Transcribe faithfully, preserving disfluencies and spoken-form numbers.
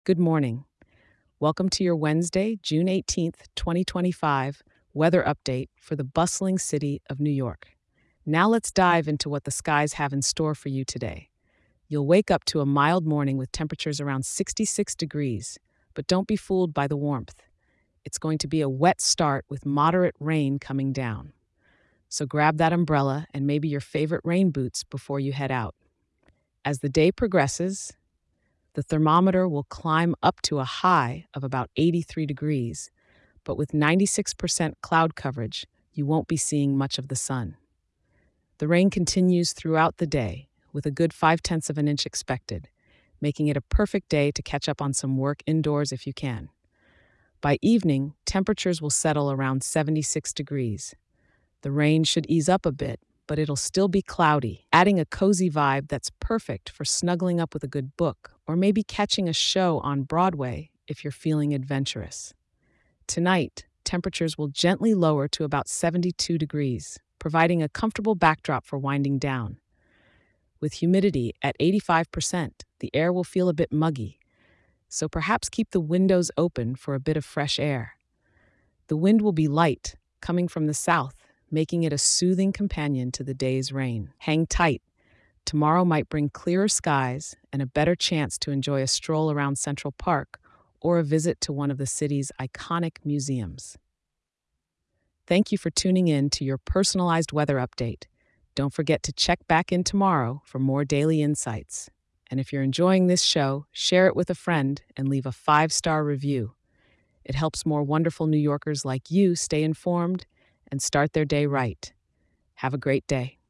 Good morning. Welcome to your Wednesday, June eighteenth, twenty twenty-five weather update for the bustling city of New York. Now let's dive into what the skies have in store for you today. You'll wake up to a mild morning with temperatures around sixty-six degrees, but don't be fooled by the warmth. It's going to be a wet start with moderate rain coming down. So grab that umbrella and maybe your favorite rain boots before you head out. As the day progresses, the thermometer will climb up to a high of about eighty-three degrees, but with ninety-six percent cloud coverage, you won't be seeing much of the sun. The rain continues throughout the day, with a good five tenths of an inch expected, making it a perfect day to catch up on some work indoors if you can. By evening, temperatures will settle around seventy-six degrees. The rain should ease up a bit, but it'll still be cloudy, adding a cozy vibe that's perfect for snuggling up with a good book or maybe catching a show on Broadway if you're feeling adventurous. Tonight, temperatures will gently lower to about seventy-two degrees, providing a comfortable backdrop for winding down. With humidity at eighty-five percent, the air will feel a bit muggy, so perhaps keep the windows open for a bit of fresh air. The wind will be light, coming from the south, making it a soothing companion to the day's rain. Hang tight. Tomorrow might bring clearer skies and a better chance to enjoy a stroll around Central Park or a visit to one of the city's iconic museums. Thank you for tuning in to your personalized weather update. Don't forget to check back in tomorrow for more daily insights. And if you're enjoying this show, share it with a friend and leave a five-star review. It helps more wonderful New Yorkers like you stay informed and start their day right. Have a great day.